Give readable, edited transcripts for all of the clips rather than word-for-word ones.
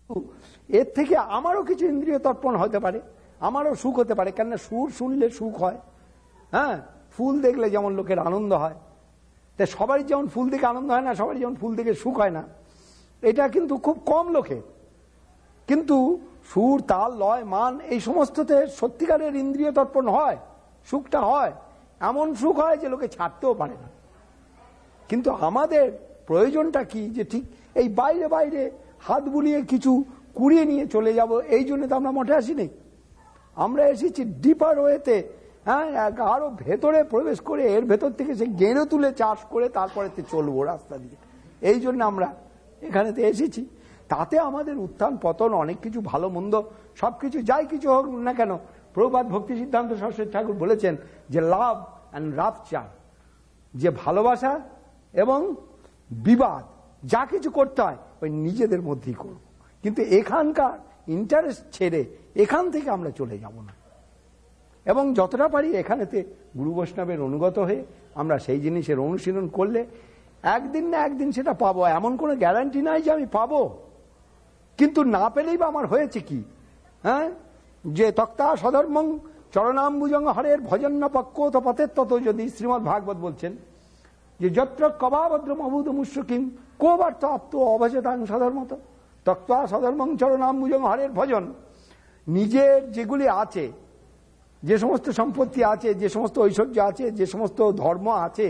এর থেকে আমারও কিছু ইন্দ্রিয় তর্পণ হতে পারে, আমারও সুখ হতে পারে। কেননা সুর শুনলে সুখ হয়, হ্যাঁ, ফুল দেখলে যেমন লোকের আনন্দ হয়, তাই সবারই যেমন ফুল দেখে আনন্দ হয় না, সবারই যেমন ফুল দেখে সুখ হয় না, এটা কিন্তু খুব কম লোকে। কিন্তু সুর, তাল, লয়, মান এই সমস্ততে সত্যিকারের ইন্দ্রিয় তর্পণ হয়, সুখটা হয়, এমন সুখ হয় যে লোকে ছাড়তেও পারে না। কিন্তু আমাদের প্রয়োজনটা কি, যে ঠিক এই বাইরে বাইরে হাত বুলিয়ে কিছু কুড়িয়ে নিয়ে চলে যাব, এই জন্য তো আমরা মঠে আসিনি। আমরা এসেছি ডিপার ওয়েতে, হ্যাঁ, আরো ভেতরে প্রবেশ করে এর ভেতর থেকে সে গেঁড়ে তুলে চাষ করে তারপরে চলবো রাস্তা দিয়ে। এই জন্য আমরা এখানেতে এসেছি। তাতে আমাদের উত্থান পতন, অনেক কিছু ভালো মন্দ সবকিছু যাই কিছু হোক না কেন, প্রভুপাদ ভক্তি সিদ্ধান্ত সরস্বতী ঠাকুর বলেছেন যে লাভ অ্যান্ড রাপচার, যে ভালোবাসা এবং বিবাদ যা কিছু করতে হয় ওই নিজেদের মধ্যেই করব, কিন্তু এখানকার ইন্টারেস্ট ছেড়ে এখান থেকে আমরা চলে যাব না। এবং যতটা পারি এখানেতে গুরু বৈষ্ণবের অনুগত হয়ে আমরা সেই জিনিসের অনুশীলন করলে একদিন না একদিন সেটা পাবো। এমন কোনো গ্যারান্টি নাই যে আমি পাবো, কিন্তু না পেলেই বা আমার হয়েছে কি, হ্যাঁ, যে তক্তা সধর্মং চরণাম্বুজং হরের ভজন্য পক্কোত পথের তত, যদি শ্রীমদ্ ভাগবত বলছেন যে যত্র কবাভদ্রম অভূত মুষ্যকিম কোবার্থ আপ্ত অভজতাং সধর্মত তক্তা সধর্মং চরণাম্বুজং হরের ভজন। নিজের যেগুলি আছে, যে সমস্ত সম্পত্তি আছে, যে সমস্ত ঐশ্বর্য আছে, যে সমস্ত ধর্ম আছে,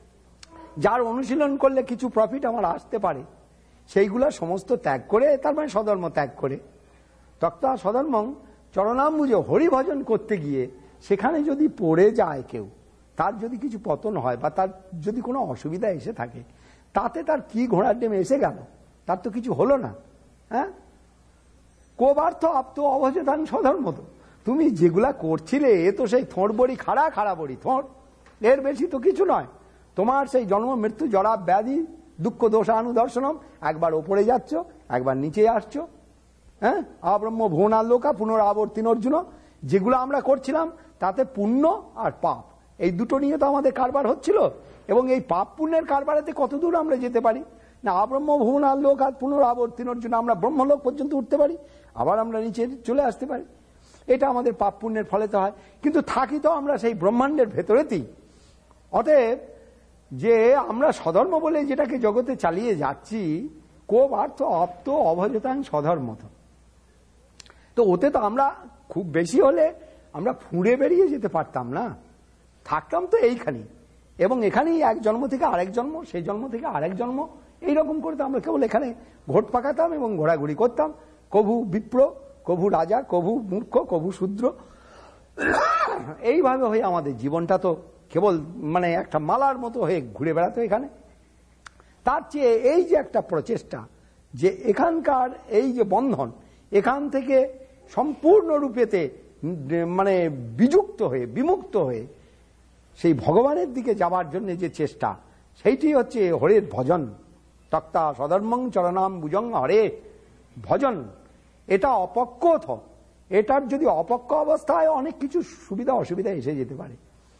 যার অনুশীলন করলে কিছু প্রফিট আমার আসতে পারে, সেইগুলা সমস্ত ত্যাগ করে, তার মানে স্বধর্ম ত্যাগ করে, তক্তা সধর্মং চরণাম্বুজ হরিভজন করতে গিয়ে সেখানে যদি পড়ে যায় কেউ, তার যদি কিছু পতন হয় বা তার যদি কোনো অসুবিধা এসে থাকে, তাতে তার কি ঘোড়ার ডিম এসে গেল, তার তো কিছু হলো না। হ্যাঁ, কোবার্থ আপ্ত অভজতাং সধর্মত, তুমি যেগুলা করছিলে এ তো সেই থোঁড় বড়ি খাড়া খাড়া বড়ি থোঁড়, এর বেশি তো কিছু নয়। তোমার সেই জন্ম মৃত্যু জরা ব্যাধি দুঃখ দোষানুদর্শনম, একবার ওপরে যাচ্ছ একবার নিচে আসছো, হ্যাঁ, আব্রহ্ম ভুবনালোকা পুনরাবর্তিন অর্জুন, যেগুলো আমরা করছিলাম তাতে পুণ্য আর পাপ এই দুটো নিয়ে তো আমাদের কারবার হচ্ছিল। এবং এই পাপ পুণ্যের কারবারেতে কত দূর আমরা যেতে পারি না, আব্রহ্ম ভুবনালোকা পুনরাবর্তিন অর্জুন, আমরা ব্রহ্মলোক পর্যন্ত উঠতে পারি, আবার আমরা নিচে চলে আসতে পারি। এটা আমাদের পাপ পুণ্যের ফলে তো হয়, কিন্তু থাকি তো আমরা সেই ব্রহ্মাণ্ডের ভেতরেতেই। অতএব যে আমরা স্বধর্ম বলে যেটাকে জগতে চালিয়ে যাচ্ছি, কোবার্থ আপ্ত অভজতাং স্বধর্মত, তো ওতে তো আমরা খুব বেশি হলে আমরা ফুঁড়ে বেরিয়ে যেতে পারতাম না, থাকতাম তো এইখানেই, এবং এখানেই এক জন্ম থেকে আরেক জন্ম, সেই জন্ম থেকে আরেক জন্ম, এইরকম করে তো আমরা কেবল এখানে ঘোট পাকাতাম এবং ঘোরাঘুরি করতাম, কভু বিপ্র, কভু রাজা, কভু মূর্খ, কভু শূদ্র, এইভাবে হয়ে আমাদের জীবনটা তো কেবল মানে একটা মালার মতো হয়ে ঘুরে বেড়াতো এখানে। তার চেয়ে এই যে একটা প্রচেষ্টা, যে এখানকার এই যে বন্ধন, এখান থেকে সম্পূর্ণরূপেতে মানে বিযুক্ত হয়ে বিমুক্ত হয়ে সেই ভগবানের দিকে যাবার জন্য যে চেষ্টা, সেইটি হচ্ছে হরের ভজন। তক্তা সধর্মং চরণাম্বুজং হরে ভজন, এটা অপক্কথ, এটার যদি অপক্ক অবস্থায় অনেক কিছু সুবিধা অসুবিধা এসে যেতে পারে,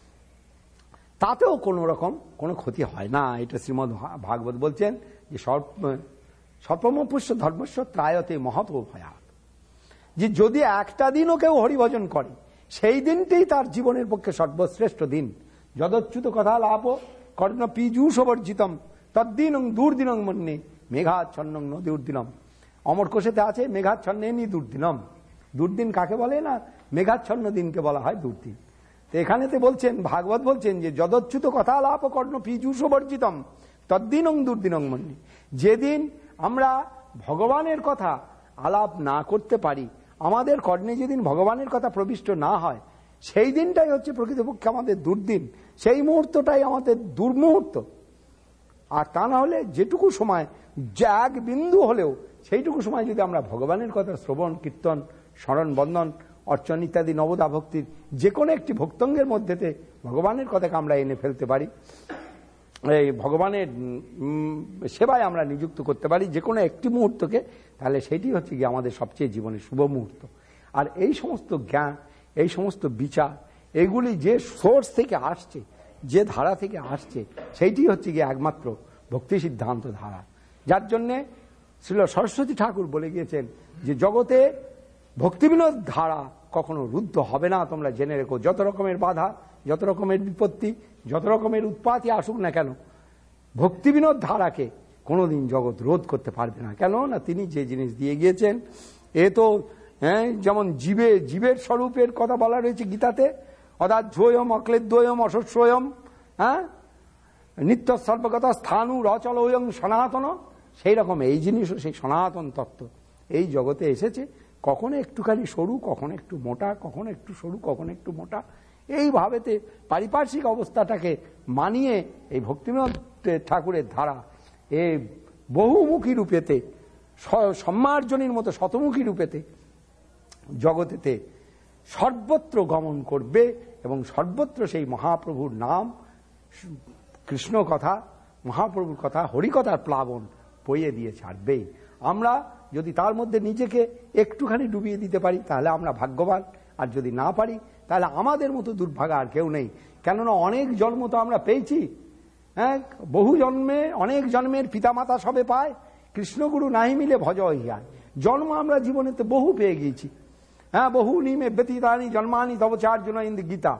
তাতেও কোন রকম কোনো ক্ষতি হয় না। এটা শ্রীমদ্ ভাগবত বলছেন যে সর্বমপুষ্য ধর্মস্ব ত্রায়তে মহৎ ভয়াৎ, যে যদি একটা দিনও কেউ হরিভজন করে, সেই দিনটাই তার জীবনের পক্ষে সর্বশ্রেষ্ঠ দিন। যদচ্যুত কথা লাভ কর্ণ পীযূষবর্জিতম তদ্দিনং দুর্দিনং মন্যে মেঘাচ্ছন্নং ন দুর্দিনম। অমর কোষেতে আছে মেঘাচ্ছন্নে নি দুর্দিনম। দুর্দিন কাকে বলে না, মেঘাচ্ছন্ন দিনকে বলা হয় দুর্দিন। তো এখানেতে বলছেন, ভাগবত বলছেন যে যদচ্যুত কথা লাভ কর্ণ পীযূষবর্জিতম তদ্দিনং দুর্দিনং মন্যে, যেদিন আমরা ভগবানের কথা আলাপ না করতে পারি, আমাদের কর্ণে যেদিন ভগবানের কথা প্রবিষ্ট না হয়, সেই দিনটাই হচ্ছে প্রকৃতপক্ষে আমাদের দুর্দিন, সেই মুহূর্তটাই আমাদের দুর্মুহূর্ত। আর তা না হলে যেটুকু সময়, যে এক বিন্দু হলেও সেইটুকু সময় যদি আমরা ভগবানের কথা শ্রবণ কীর্তন স্মরণ বন্দন অর্চন ইত্যাদি নবদা ভক্তির যে কোনো একটি ভক্তঙ্গের মধ্যেতে ভগবানের কথাকে আমরা এনে ফেলতে পারি, এই ভগবানের সেবায় আমরা নিযুক্ত করতে পারি যে কোনো একটি মুহূর্তকে, তাহলে সেটি হচ্ছে গিয়ে আমাদের সবচেয়ে জীবনের শুভ মুহূর্ত। আর এই সমস্ত জ্ঞান, এই সমস্ত বিচার, এগুলি যে সোর্স থেকে আসছে, যে ধারা থেকে আসছে, সেইটি হচ্ছে গিয়ে একমাত্র ভক্তি সিদ্ধান্ত ধারা, যার জন্যে শ্রীল সরস্বতী ঠাকুর বলে গিয়েছেন যে জগতে ভক্তিবিনোদ ধারা কখনো রুদ্ধ হবে না, তোমরা জেনে রেখো। যত রকমের বাধা, যত রকমের বিপত্তি, যত রকমের উৎপাতই আসুক না কেন, ভক্তিবিনোদ ধারাকে কোনোদিন জগৎ রোধ করতে পারবে না। কেন না তিনি যে জিনিস দিয়ে গিয়েছেন, এ তো যেমন জীবের স্বরূপের কথা বলা রয়েছে গীতাতে, অদাধ্যয়ম অক্লেদ্বয়ম অশস্বয়ম, নিত্য সর্বগত স্থানু রচলয়ং সনাতন, সেই রকম এই জিনিসও সেই সনাতন তত্ত্ব এই জগতে এসেছে। কখনো একটুখানি সরু, কখনো একটু মোটা, কখনো একটু সরু, কখনো একটু মোটা, এইভাবেতে পারিপার্শ্বিক অবস্থাটাকে মানিয়ে এই ভক্তিবিনোদ ঠাকুরের ধারা এ বহুমুখী রূপেতে, সম্মার্জনীর মতো শতমুখী রূপেতে জগতেতে সর্বত্র গমন করবে এবং সর্বত্র সেই মহাপ্রভুর নাম, কৃষ্ণ কথা, মহাপ্রভুর কথা, হরিকথার প্লাবন বইয়ে দিয়ে ছাড়বেই। আমরা যদি তার মধ্যে নিজেকে একটুখানি ডুবিয়ে দিতে পারি তাহলে আমরা ভাগ্যবান, আর যদি না পারি তাহলে আমাদের মতো দুর্ভাগা আর কেউ নেই। কেননা অনেক জন্ম তো আমরা পেয়েছি, বহু জন্মে, অনেক জন্মের পিতামাতা সবে পায়, কৃষ্ণগুরু নাহি মিলে ভজ হিয়ায়। জন্ম আমরা জীবনেতে বহু পেয়ে গিয়েছি, বহু নিমে ব্যতীতানি জন্মানি তব চার্জুন ইন দি গীতা।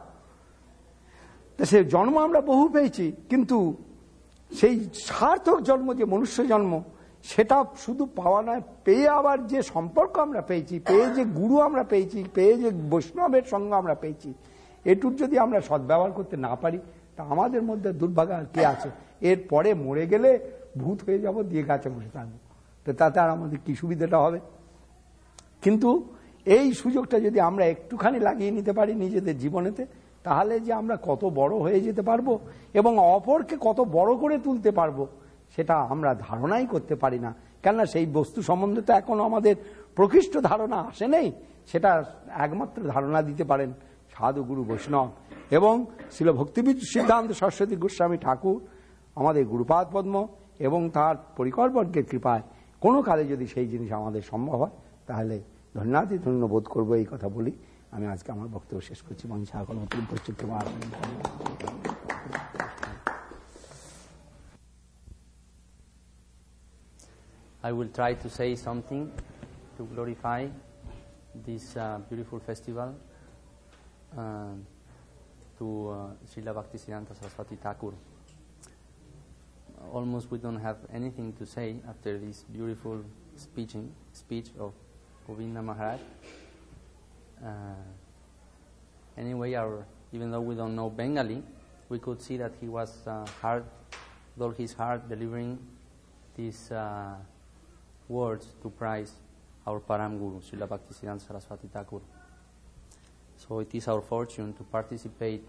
সে জন্ম আমরা বহু পেয়েছি, কিন্তু সেই সার্থক জন্ম যে মনুষ্য জন্ম, সেটা শুধু পাওয়া নয়, পেয়ে আবার যে সম্পর্ক আমরা পেয়েছি, পেয়ে যে গুরু আমরা পেয়েছি, পেয়ে যে বৈষ্ণবের সঙ্গ আমরা পেয়েছি, এটুর যদি আমরা সদ্ব্যবহার করতে না পারি তা আমাদের মধ্যে দুর্ভাগা কে আছে? এরপরে মরে গেলে ভূত হয়ে যাব, দিয়ে গাছে বসে থাকবো, তো তাতে আর আমাদের কি সুবিধাটা হবে? কিন্তু এই সুযোগটা যদি আমরা একটুখানি লাগিয়ে নিতে পারি নিজেদের জীবনেতে, তাহলে যে আমরা কত বড় হয়ে যেতে পারবো এবং অপরকে কত বড় করে তুলতে পারবো সেটা আমরা ধারণাই করতে পারি না। কেননা সেই বস্তু সম্বন্ধে তো এখনো আমাদের প্রকৃষ্ট ধারণা আসে নেই। সেটা একমাত্র ধারণা দিতে পারেন সাধু গুরু বৈষ্ণব এবং শ্রীল ভক্তিবিদ সিদ্ধান্ত সরস্বতী গোস্বামী ঠাকুর, আমাদের গুরুপাদ পদ্ম এবং তার পরিকরবর্গের কৃপায় কোনো কালে যদি সেই জিনিস আমাদের সম্ভব হয় তাহলে ধন্যাতি ধন্য বোধ করবো। এই কথা বলি আমি আজকে আমার বক্তব্য শেষ করছি। I will try to say something to glorify this beautiful festival to Srila Bhaktisiddhanta Saraswati Thakur. Almost we don't have anything to say after this beautiful speech of Govinda Maharaj. Anyway, even though we don't know Bengali, we could see that he was with all his heart delivering these words to praise our Param Guru, Srila Bhaktisiddhanta Saraswati Thakur. So it is our fortune to participate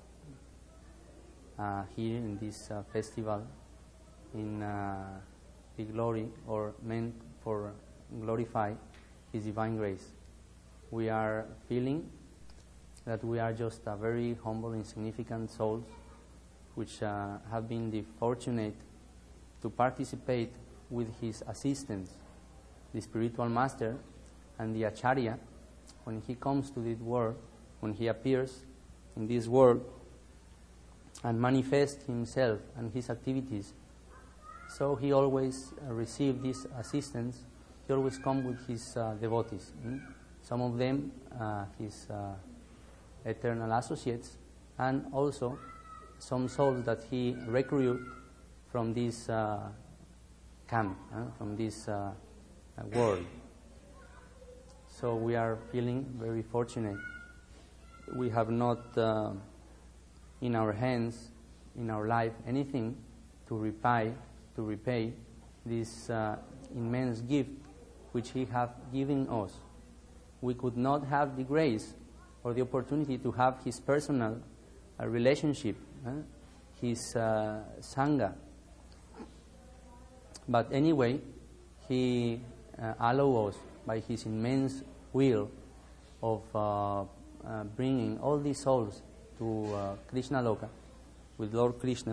here in this festival in the glory, or meant for glorify His divine grace. We are feeling that we are just a very humble, insignificant souls which have been the fortunate to participate with his assistants, the spiritual master and the acharya, when he comes to this world, when he appears in this world and manifests himself and his activities. So he always receives this assistance. He always comes with his devotees. Some of them his eternal associates, and also some souls that he recruited from this camp, from this world. So we are feeling very fortunate. We have not in our hands, in our life, anything to repay this immense gift which he have given us. We could not have the grace or the opportunity to have his personal relationship, his sangha. But anyway, he allows us by his immense will of bringing all these souls to Krishna Loka with Lord Krishna.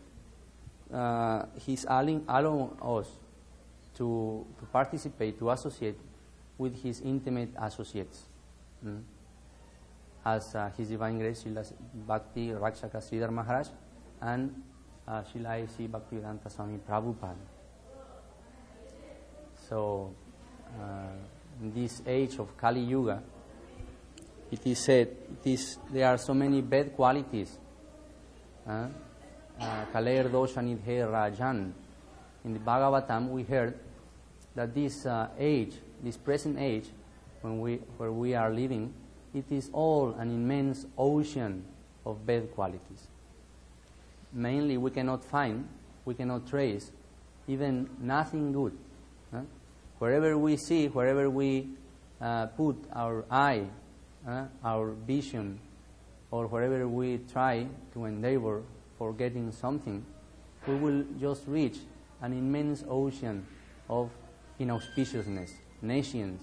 He's allowing us to participate, to associate with his intimate associates. As His Divine Grace, Srila Bhakti Rakshaka Sridhar Maharaj and Srila A.C. Bhaktivedanta Swami Prabhupada. So, in this age of Kali Yuga, it is said there are so many bad qualities. Kaler dosha nidhe rajan. In the Bhagavatam, we heard that this age, this present age, where we are living, it is all an immense ocean of bad qualities. Mainly, we cannot find, we cannot trace, even nothing good. Wherever we see, wherever we put our eye, our vision, or wherever we try to endeavor for getting something, we will just reach an immense ocean of inauspiciousness, nations.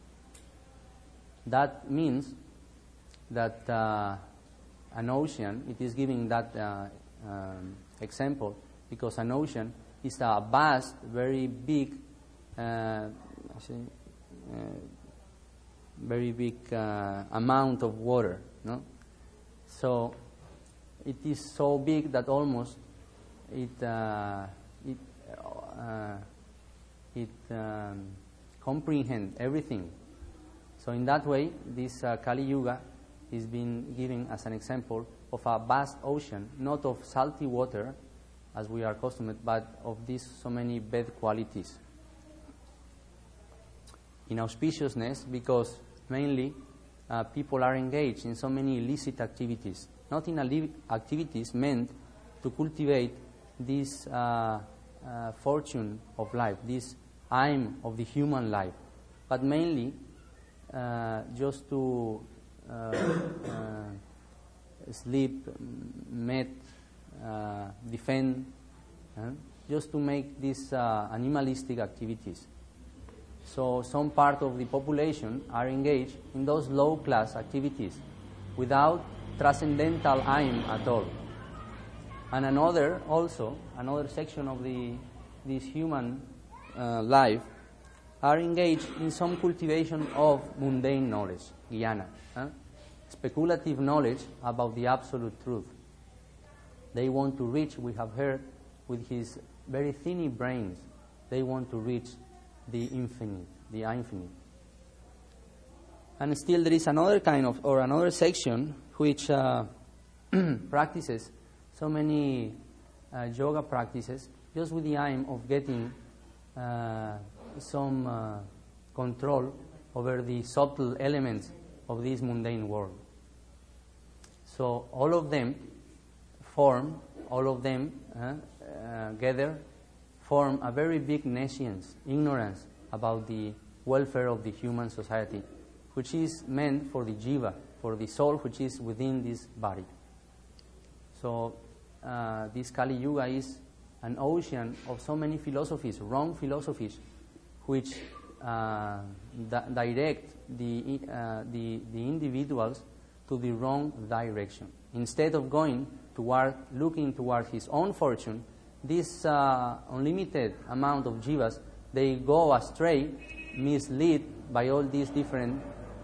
That means that an ocean, it is giving that example, because an ocean is a vast, very big, amount of water, no? So it is so big that almost it comprehends everything. So in that way, this Kali Yuga is being given as an example of a vast ocean, not of salty water, as we are accustomed, but of these so many bad qualities. Inauspiciousness, because mainly people are engaged in so many illicit activities, not in activities meant to cultivate this fortune of life, this aim of the human life, but mainly just to sleep, mate, defend, just to make these animalistic activities. So some part of the population are engaged in those low-class activities without transcendental aim at all. And another section of this human life are engaged in some cultivation of mundane knowledge, jnana, speculative knowledge about the absolute truth. They want to reach, we have heard, with his very tiny brains, they want to reach the infinite, the infinite. And still there is another kind of, or another section which practices so many yoga practices just with the aim of getting some control over the subtle elements of this mundane world. So all of them together form a very big nescience, ignorance about the welfare of the human society, which is meant for the jiva, for the soul which is within this body. So this Kali Yuga is an ocean of so many philosophies, wrong philosophies, which direct the individuals to the wrong direction. Instead of looking toward his own fortune, this unlimited amount of jivas, they go astray, misled by all these different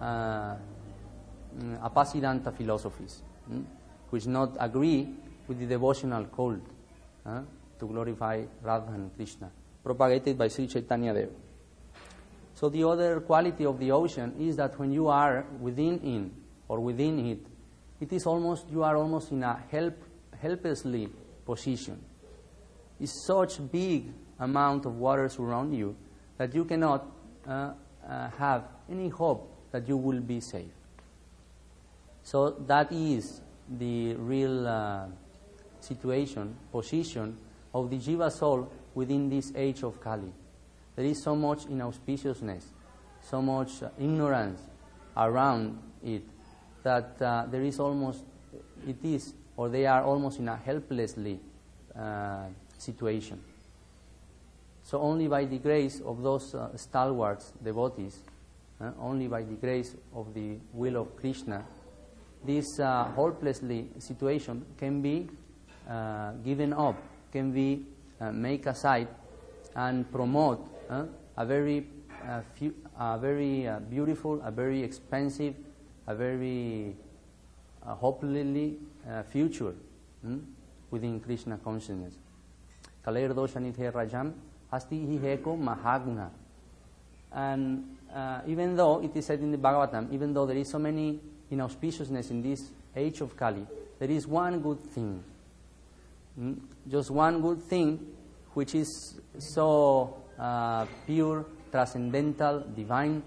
Apasiddhanta philosophies, which not agree with the devotional cult to glorify Radha and Krishna, propagated by Sri Chaitanya Deva. So the other quality of the ocean is that when you are within it, it is almost, you are almost in a helplessly position. It's such big amount of water surround you that you cannot have any hope that you will be safe. So that is the real position of the Jiva soul within this age of Kali. There is so much inauspiciousness, so much ignorance around it, that they are almost in a helplessly situation. So only by the grace of those stalwart devotees, only by the grace of the will of Krishna, this hopelessly situation can be given up, can be made aside, and promote a very beautiful, a very expensive, a very hopefully future within Krishna consciousness. Kaler dosha nidhe rajam asti hi heko mahaguna. And even though it is said in the Bhagavatam, even though there is so many inauspiciousness in this age of Kali, there is one good thing. Just one good thing, which is so pure, transcendental, divine,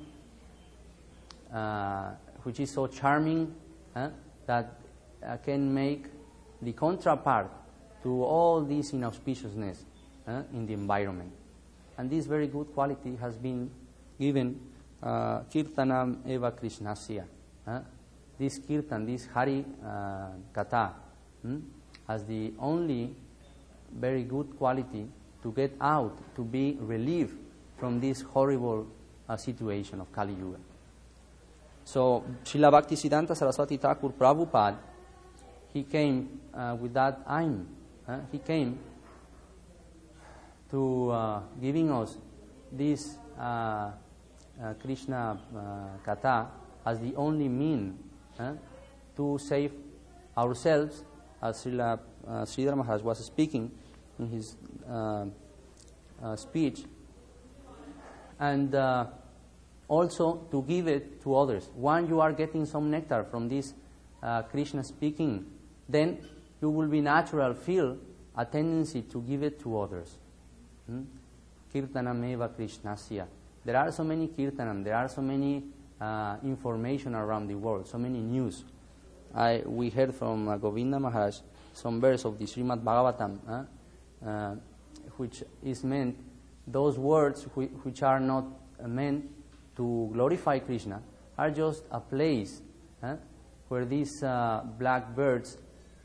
which is so charming, that can make the contrapart to all this inauspiciousness in the environment. And this very good quality has been given Kirtanam Eva Krishnasya. This Kirtan, this Hari Katha, as the only very good quality to get out, to be relieved from this horrible situation of Kali Yuga. So, Srila Bhaktisiddhanta Saraswati Thakur Prabhupada, he came with that aim. He came to giving us this Krishna Katha as the only mean to save ourselves, as Srila Sridhar Maharaj was speaking in his speech, and also to give it to others. When you are getting some nectar from this Krishna speaking, then you will be natural feel a tendency to give it to others. Kirtanam eva Krishnasya. There are so many kirtanam, there are so many information around the world, so many news. We heard from Govinda Maharaj some verse of the Srimad Bhagavatam, which is meant, those words which are not meant to glorify Krishna, are just a place where these black birds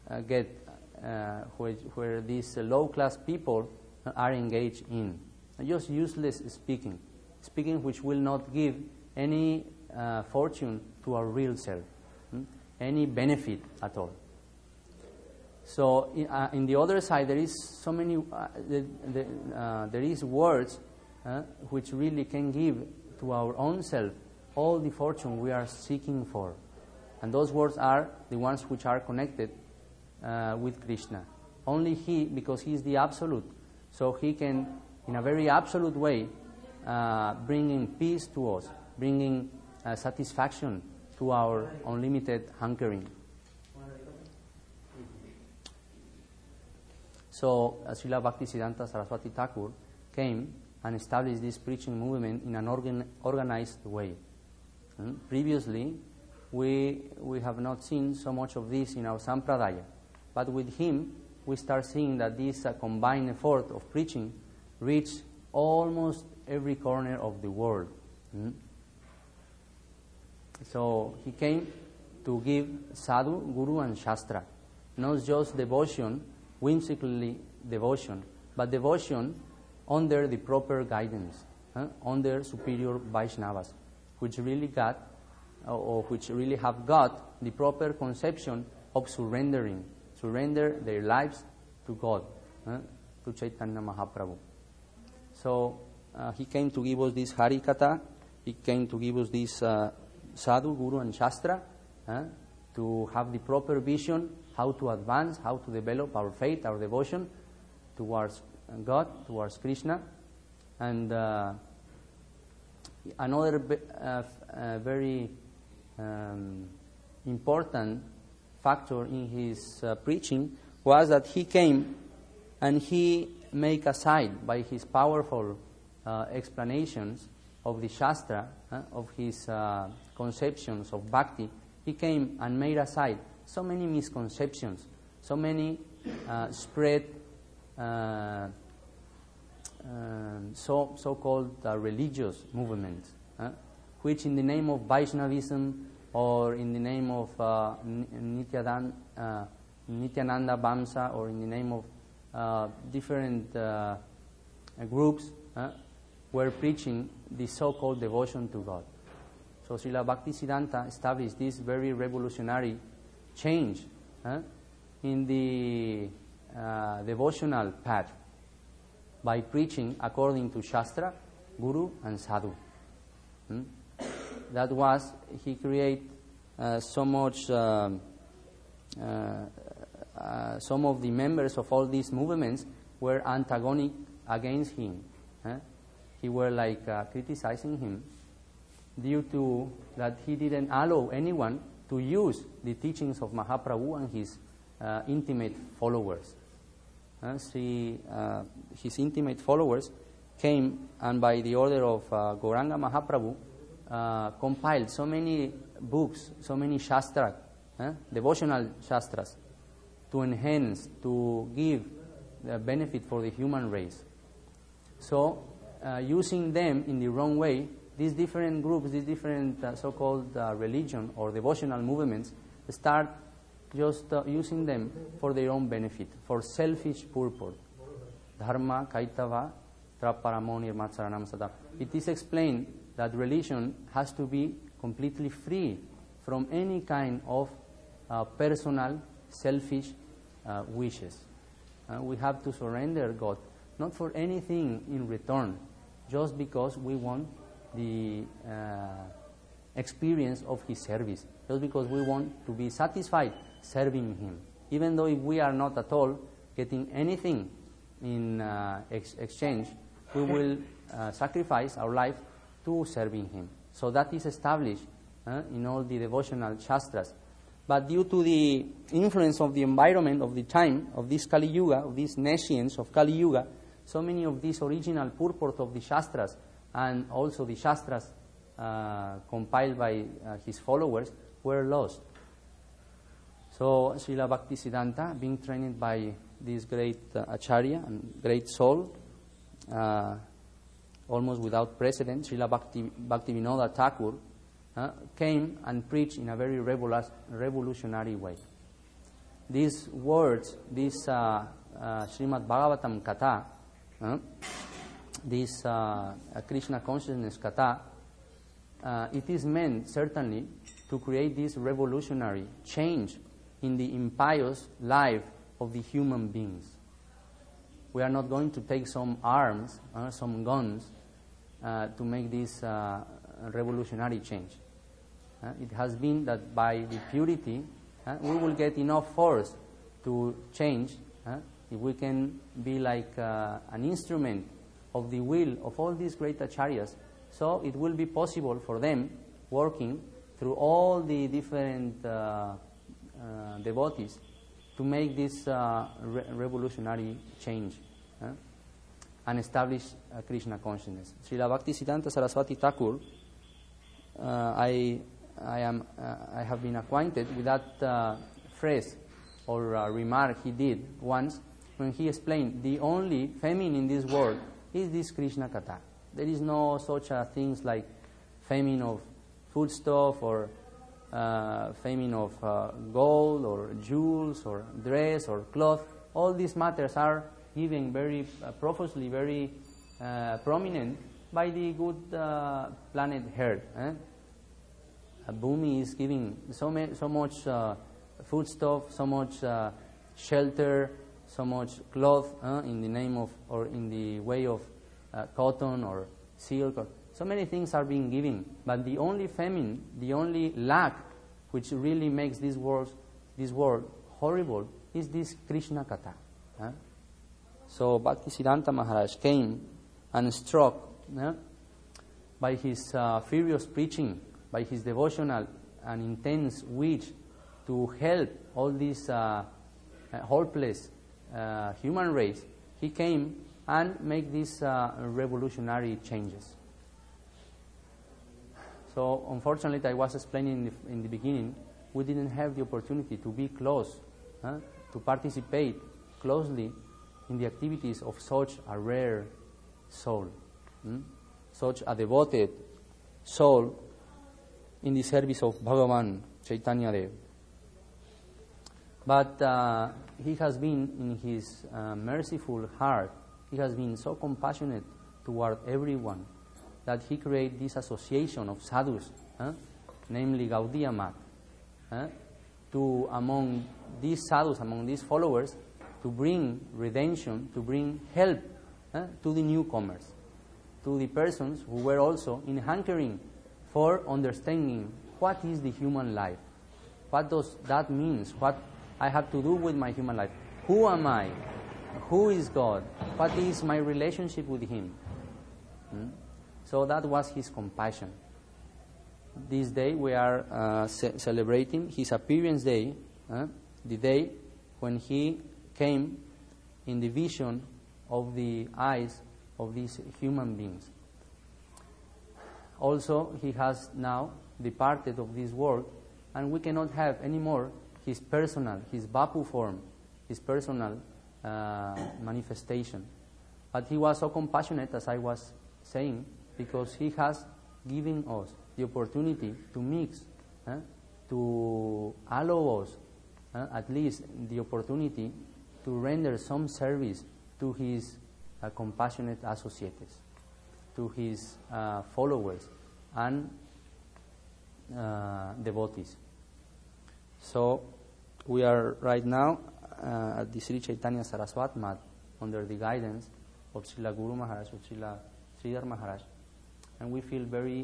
where these low-class people are engaged in. Just useless speaking which will not give any fortune to our real self, any benefit at all. So in the other side, there is so many, there is words which really can give to our own self all the fortune we are seeking for. And those words are the ones which are connected with Krishna. Only He, because He is the Absolute, so He can, in a very absolute way, bringing peace to us, bringing satisfaction to our unlimited hankering. So Srila Bhaktisiddhanta Saraswati Thakur came and established this preaching movement in an organized way. Previously, we have not seen so much of this in our Sampradaya, but with him we start seeing that this combined effort of preaching reached almost every corner of the world. So he came to give sadhu, guru and shastra, not just devotion, whimsically devotion, but devotion under the proper guidance, under superior Vaishnavas, which really got, or which really have got the proper conception of surrender their lives to God, to Chaitanya Mahaprabhu. So he came to give us this Hari Katha, he came to give us this sadhu, guru and shastra, to have the proper vision, how to advance, how to develop our faith, our devotion towards God, towards Krishna. And another very important factor in his preaching was that he came and he made aside by his powerful explanations of the Shastra, of his conceptions of bhakti. He came and made aside so many misconceptions, so many spread so-called religious movements, which in the name of Vaishnavism or in the name of Nityananda Vamsa or in the name of different groups were preaching the so-called devotion to God. So Srila Bhaktisiddhanta established this very revolutionary change in the devotional path by preaching according to Shastra, Guru and Sadhu. That was, he created so much, some of the members of all these movements were antagonic against him. he were like criticizing him due to that he didn't allow anyone to use the teachings of Mahaprabhu and his intimate followers. His intimate followers came and by the order of Gauranga Mahaprabhu compiled so many books, so many shastras, devotional shastras, to enhance, to give the benefit for the human race. So, using them in the wrong way, these different groups, these different so-called religion or devotional movements start just using them for their own benefit, for selfish purpose. Dharma, Kaitava, Traparamo, Nirmatsaranam Sada. It is explained that religion has to be completely free from any kind of personal, selfish wishes. We have to surrender God, not for anything in return, just because we want the experience of His service, just because we want to be satisfied serving Him. Even though if we are not at all getting anything in exchange, we will sacrifice our life to serving Him. So that is established in all the devotional shastras. But due to the influence of the environment of the time, of this Kali Yuga, of these nescience of Kali Yuga, so many of these original purport of the shastras and also the shastras compiled by his followers were lost. So Srila Bhaktisiddhanta, being trained by this great Acharya and great soul, almost without precedent, Srila Bhaktivinoda Thakur, came and preached in a very revolutionary way. These words, this Srimad Bhagavatam Katha, this Krishna consciousness Katha, it is meant certainly to create this revolutionary change in the impious life of the human beings. We are not going to take some arms, some guns, to make this revolutionary change. It has been that by the purity, we will get enough force to change. If we can be like an instrument of the will of all these great acharyas, so it will be possible for them, working through all the different devotees, to make this revolutionary change and establish Krishna consciousness. Srila Bhaktisiddhanta Saraswati Thakur, I have been acquainted with that phrase or remark he did once when he explained the only famine in this world is this Krishna Katha. There is no such things like famine of foodstuff or famine of gold or jewels or dress or cloth. All these matters are given very profusely, very prominent by the good planet Earth. Bhumi is giving so much foodstuff, so much shelter, so much cloth in the name of, or in the way of cotton or silk. Or, so many things are being given. But the only famine, the only lack which really makes this world horrible is this Krishna Katha. So Bhaktisiddhanta Maharaj came and struck by his furious preaching, by his devotional and intense wish to help all this hopeless human race. He came and make these revolutionary changes. So unfortunately, I was explaining in the beginning, we didn't have the opportunity to be close, to participate closely in the activities of such a rare soul, such a devoted soul in the service of Bhagavan Chaitanya Dev. But he has been, in his merciful heart, he has been so compassionate toward everyone that he created this association of sadhus, namely Gaudiya Math, to among these sadhus, among these followers, to bring redemption, to bring help to the newcomers, to the persons who were also in hankering for understanding what is the human life, what does that mean, what I have to do with my human life, who am I, who is God, what is my relationship with Him. So that was his compassion. This day we are celebrating his appearance day, the day when he came in the vision of the eyes of these human beings. Also, he has now departed of this world, and we cannot have anymore his Bapu form, his personal manifestation. But he was so compassionate, as I was saying, because he has given us the opportunity to mix, to allow us at least the opportunity to render some service to his compassionate associates, to his followers and devotees. So we are right now at the Sri Chaitanya Saraswat Math under the guidance of Srila Guru Maharaj, of Srila Sridhar Maharaj, and we feel very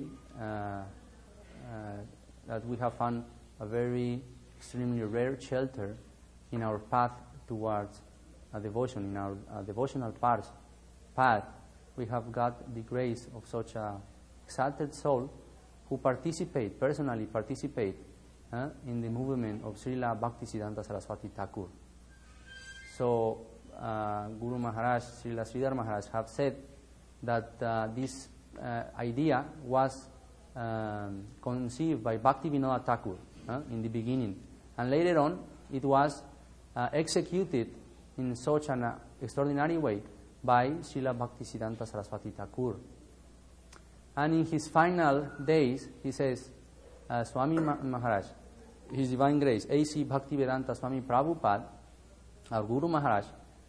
that we have found a very extremely rare shelter in our path towards devotion, in our devotional path. We have got the grace of such a exalted soul who personally participate in the movement of Srila Bhaktisiddhanta Saraswati Thakur. So Guru Maharaj, Srila Sridhar Maharaj have said that this idea was conceived by Bhaktivinoda Thakur in the beginning, and later on it was executed in such an extraordinary way by Srila Bhaktisiddhanta Saraswati Thakur. And in his final days, he says, Swami Maharaj, His Divine Grace, A.C. Bhaktivedanta Swami Prabhupada, our Guru Maharaj,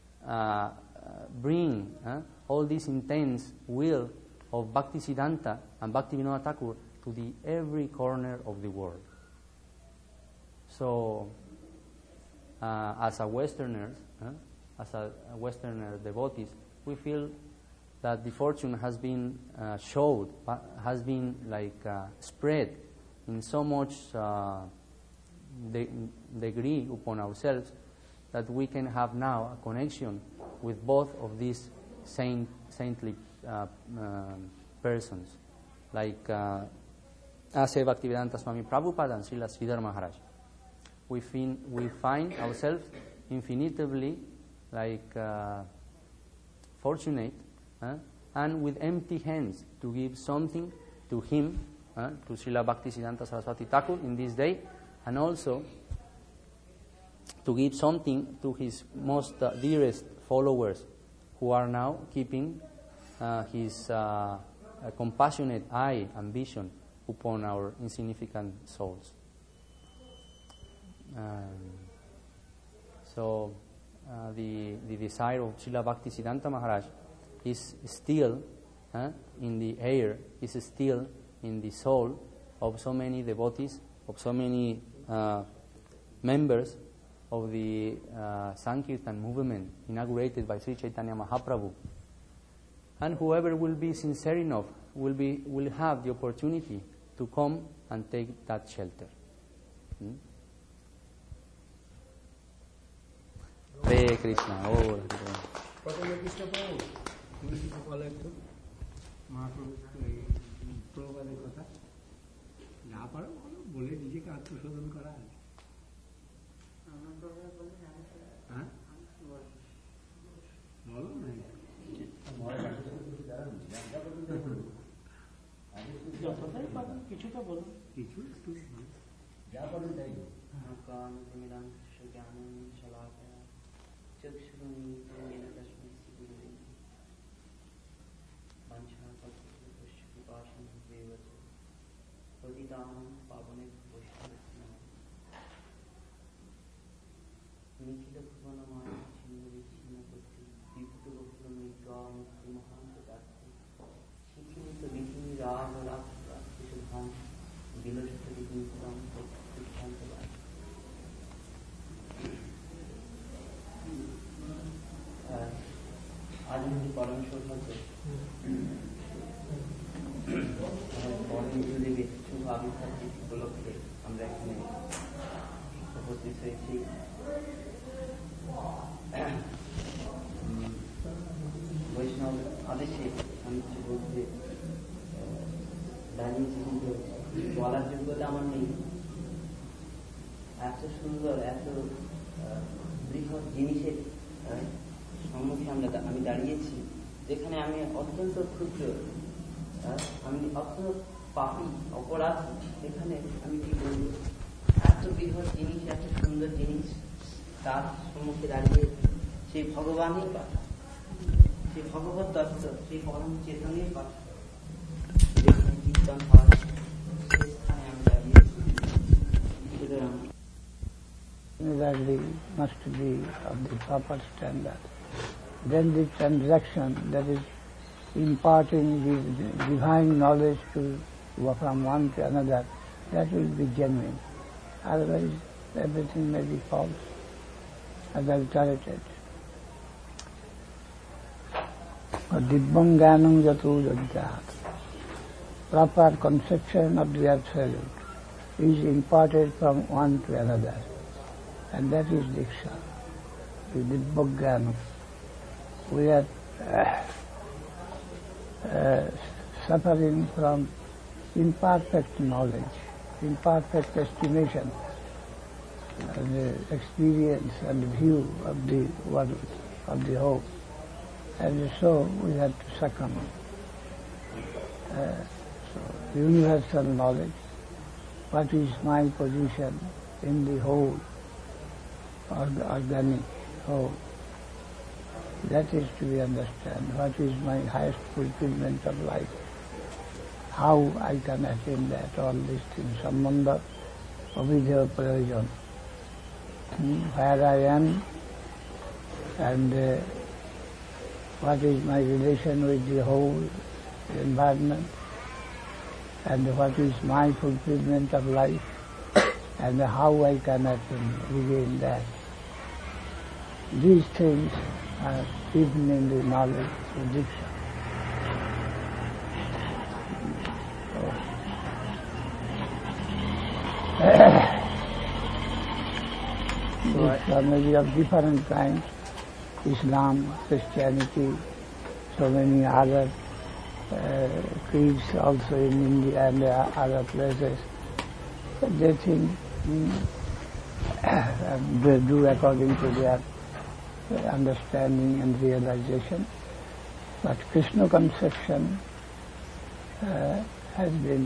bring all this intense will of Bhaktisiddhanta and Bhaktivinoda Thakur to the every corner of the world. So, as a Westerner devotees, we feel that the fortune has been spread in so much degree upon ourselves that we can have now a connection with both of these saintly persons, like A.C. Bhaktivedanta Swami Prabhupada and Srila Sridhar Maharaj. We find ourselves infinitely fortunate and with empty hands to give something to him, to Srila Bhaktisiddhanta Saraswati Thakur in this day, and also to give something to his most dearest followers who are now keeping his compassionate eye and vision upon our insignificant souls. So the desire of Srila Bhaktisiddhanta Maharaj is still in the air, is still in the soul of so many devotees, of so many members of the Sankirtan movement inaugurated by Sri Chaitanya Mahaprabhu. And whoever will be sincere enough will have the opportunity to come and take that shelter. Hare Krishna. প্রবাদের কথা না পারো বলে নিজেকে আত্মশোধন করা আছে। হ্যাঁ বলো না কিছুটা বলো, কিছু একটু যা পারেন তাই। পরম সৌভাগ্য শুভ আবির্ভাব উপলক্ষে আমরা এখানে উপস্থিত হয়েছি। বৈষ্ণব আদেশে আমি কিছু বলতে বলার যোগ্যতা আমার নেই। এত সুন্দর, এত বৃহৎ জিনিসের সম্মুখে আমি দাঁড়িয়েছি, যেখানে আমি অত্যন্ত ক্ষুদ্র, আমি অত্যন্ত পাপী, অপরাধী। এখানে আমি কি বলব? এত বৃহৎ জিনিস, এত সুন্দর জিনিস, তার সম্মুখে দাঁড়িয়ে সেই ভগবানের কথা, সেই ভগবত তত্ত্ব, সেই পরম চেতনের কথা যেখানে কীর্তন হয়, সেই স্থানে আমি দাঁড়িয়েছি। সুতরাং that must be of the proper standard. Then the transaction, that is imparting the divine knowledge from one to another, that will be genuine. Otherwise everything may be false, adulterated. Dibbam Gyanam Jatu Jajjat. Proper conception of the Absolute is imparted from one to another, and that is Diksha, the Dibbam Gyanam. We are suffering from imperfect knowledge, imperfect estimation, the experience and view of the world, of the whole. And so we have to succumb. So universal knowledge, what is my position in the whole, organic whole, that is to be understood. What is my highest fulfillment of life? How I can attain that, all these things. Sambandha, abhidheya prayojan. Where I am and what is my relation with the whole environment, and what is my fulfillment of life, and how I can regain that. These things are hidden in the knowledge of Diksha. Diksha may be of different kinds. Islam, Christianity, so many other creeds also in India and other places. They think they do according to their understanding and realization. But Krishna conception has been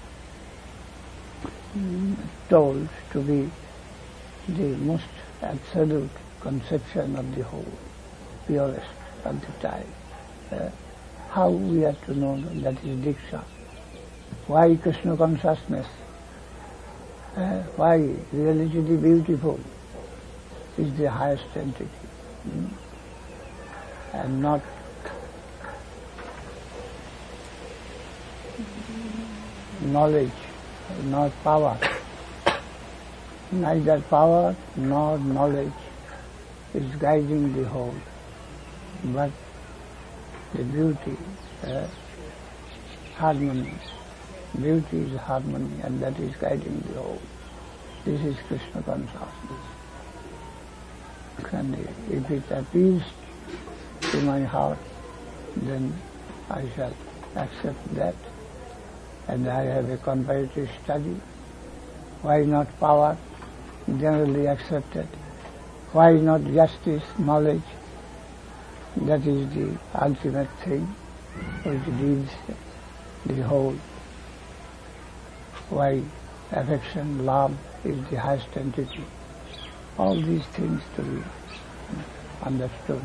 told to be the most absolute conception of the whole, purest of the time. How we have to know that is Diksha. Why Krishna consciousness? Why reality the beautiful is the highest entity, and not knowledge, not power. Neither power nor knowledge is guiding the whole, but the beauty, harmony. Beauty is harmony, and that is guiding the whole. This is Krishna consciousness. And if it appeals to my heart, then I shall accept that, and I have a comparative study. Why not power, generally accepted? Why not justice, knowledge? That is the ultimate thing which leads the whole. Why affection, love is the highest entity. All these things to be understood.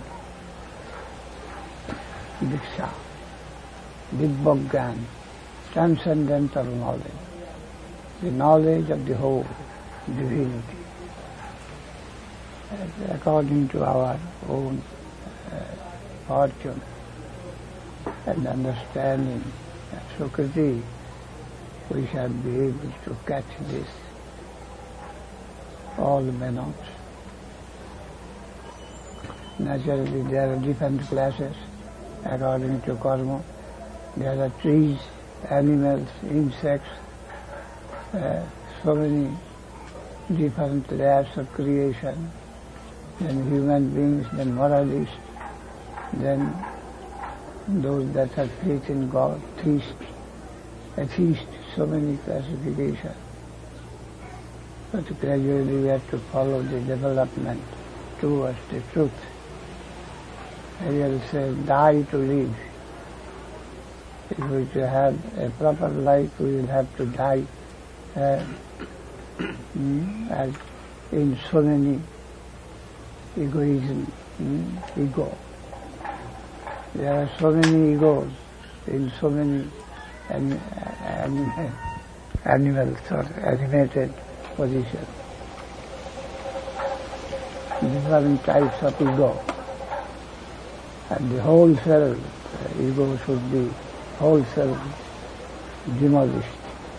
Diksha, Dibbogyan, transcendental knowledge, the knowledge of the whole divinity, according to our own fortune and understanding and Sukriti, we shall be able to catch this. All may not. Naturally, there are different classes according to karma. There are trees, animals, insects, so many different layers of creation, then human beings, then moralists, then those that have faith in God, atheists, so many classifications. But gradually we have to follow the development towards the truth. I will say, die to live. If we to have a proper life, we will have to die as in so many egoism, ego. There are so many egos in so many animals or animated positions. Different types of ego. And the whole self, ego should be whole self demolished.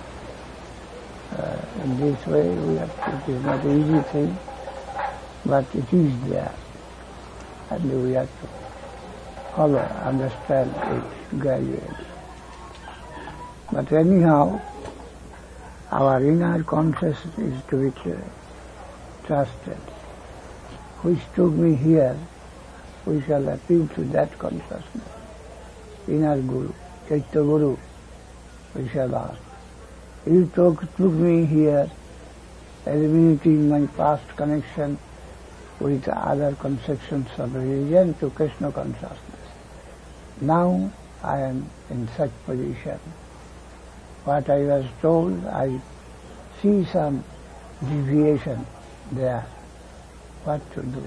In this way, it is not an easy thing, but it is there. And we have to follow, understand it gradually. But anyhow, our inner consciousness is to be trusted. Which took me here, we shall appeal to that consciousness. Inner Guru, Chaitya Guru, we shall ask. You took me here, eliminating my past connection with other conceptions of religion to Krishna consciousness. Now I am in such position. What I was told, I see some deviation there. What to do?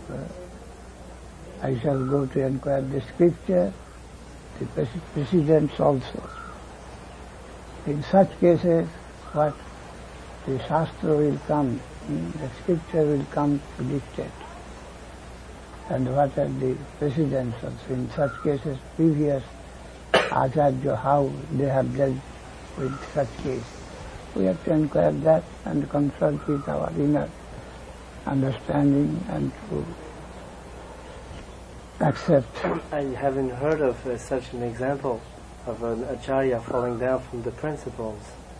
I shall go to inquire the scripture, the precedents also. In such cases, what the Shastra will come, the scripture will come to dictate. And what are the precedents also. In such cases, previous Acharya, how they have dealt with such case. We have to inquire that and consult with our inner understanding and to accept. I haven't heard of such an example of an Acharya falling down from the principles.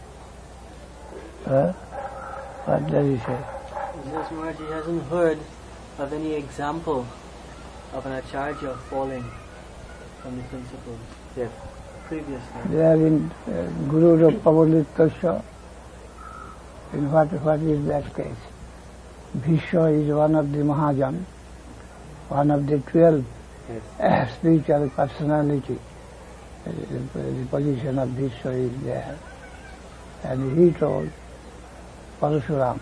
What does he say? He says Maharaj, he hasn't heard of any example of an Acharya falling from the principles. Yes. Previously. They are in Guru Rupa. In what is that case? Bhishma is one of the Mahajan, one of the 12 spiritual personality. The position of Bhishma is there. And he told Parashuram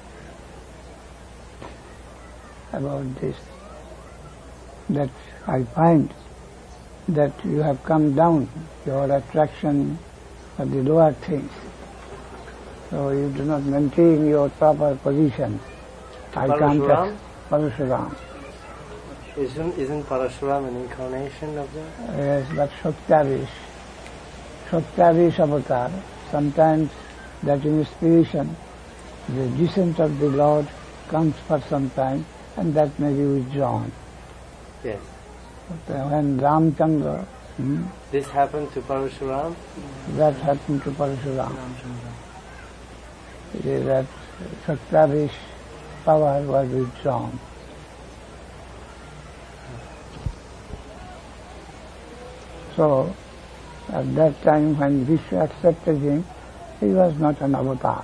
about this, that I find that you have come down, your attraction for the lower things. So you do not maintain your proper position. Parashuram? Parashuram. Isn't Parashuram an incarnation of that? Yes, but Shaktavish avatar, sometimes that inspiration, the descent of the Lord comes for some time and that may be withdrawn. Yes. But when Ramchandra... This happened to Parashuram? That happened to Parashuram. That Shaktavish power was withdrawn. So, at that time when Vishnu accepted him, he was not an avatar.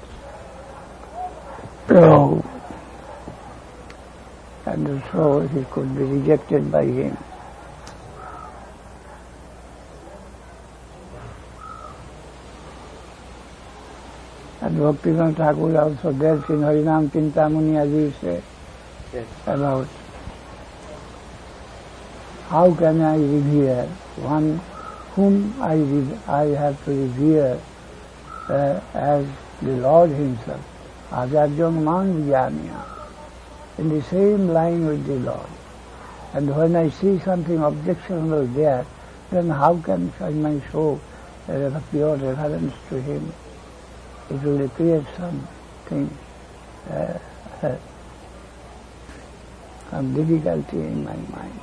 And so he could be rejected by him. And Bhaktivinoda Thakur also dealt in Harinam Chintamani, as you say, about how can I revere one whom I have to revere as the Lord himself, Ajaryam Man Vijnaniya, in the same line with the Lord. And when I see something objectionable there, then how can I may show a pure reverence to him? It will create something, some difficulty in my mind.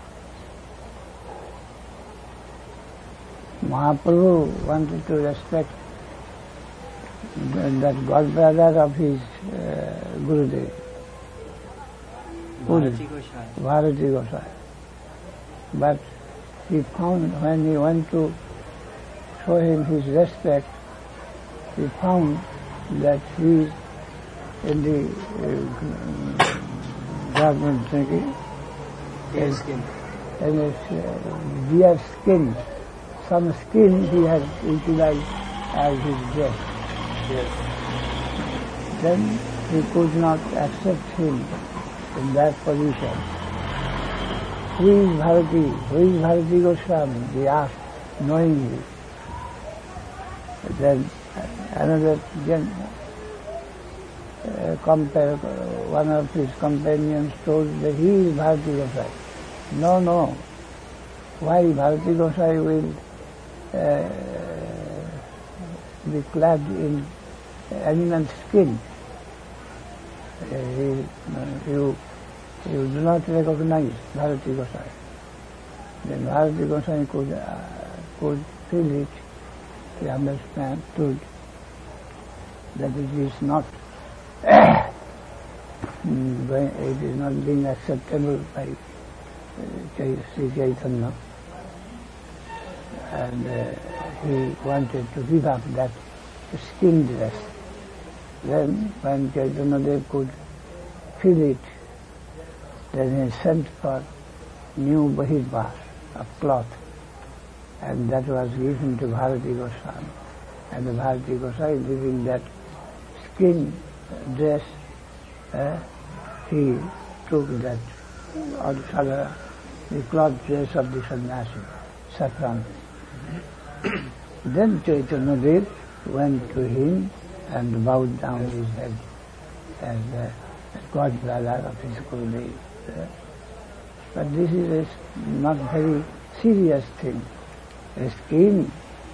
Mahaprabhu wanted to respect that godbrother of his Gurudev, Bharati Gosai. But he found when he went to show him his respect, he found that he in the garment thinking, and his deer skin, some skin he had utilized as his dress. Yes. Then he could not accept him in that position. Who is Bharati? Who is Bharati Goswami? They asked knowingly. Then another one of his companions told that he is Bharati Gosai. No. Why Bharati Gosai will be clad in animal skin? You do not recognize Bharati Gosai. Then Bharati Gosai could feel it. He understood that it is not being acceptable by Sri Chaitanya, and he wanted to give up that skin dress. Then when Chaitanya Dev could feel it, then he sent for new bahirvas of cloth, and that was given to Bharati Goswami. And the Bharati Goswami, leaving that skin dress, he took that the cloth dress of the sannyasi, saffron. Then Chaitanya Dev went to him and bowed down his head as godbrother of his Gurudev. But this is a not very serious thing. A skin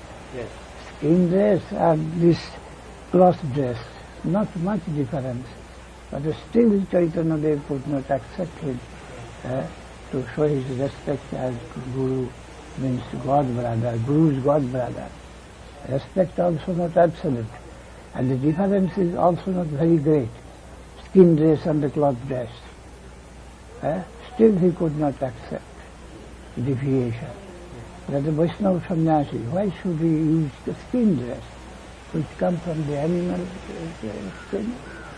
dress and this cloth dress, not much difference. But still Chaitanya Dev could not accept him to show his respect as Guru, means godbrother, Guru's godbrother. Respect also not absolute. And the difference is also not very great. Skin dress and the cloth dress. Still he could not accept deviation. That the Vaishnava sannyasi, why should he use the skin dress, which comes from the animal skin?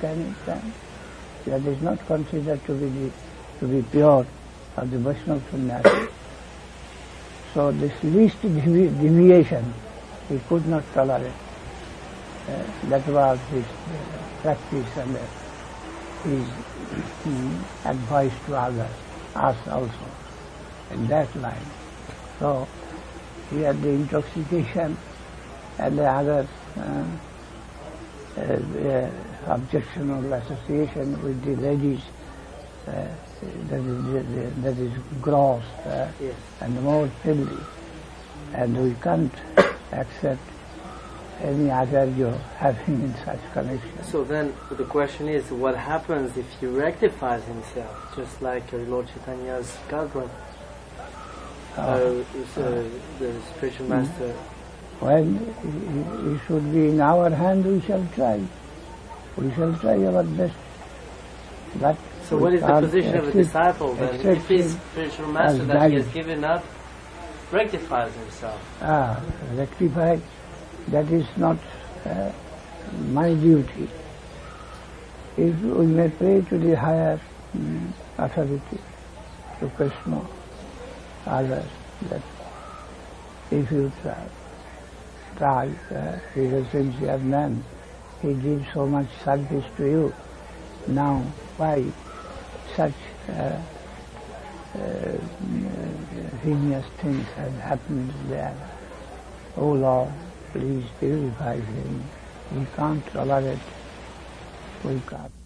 That is not considered to be pure of the Vaishnava sannyasi. So this least deviation he could not tolerate. That was his practice and his advice to others, us also, in that line. So here the intoxication and the other objectionable association with the ladies, that is gross and more filthy, and we can't accept any acharya having in such connection. So then the question is, what happens if he rectifies himself, just like Lord Chaitanya's godbrother? The spiritual master. Well, he should be in our hand. We shall try. We shall try our best. But so what is the position of a disciple then? If his spiritual master that he has given up rectifies himself? Rectify, that is not my duty. If we may pray to the higher authority, to Krishna, others, that if you try, he is a sincere man, he gives so much service to you. Now, why such heinous things have happened there? Oh Lord, please purify him. We can't tolerate. We can't.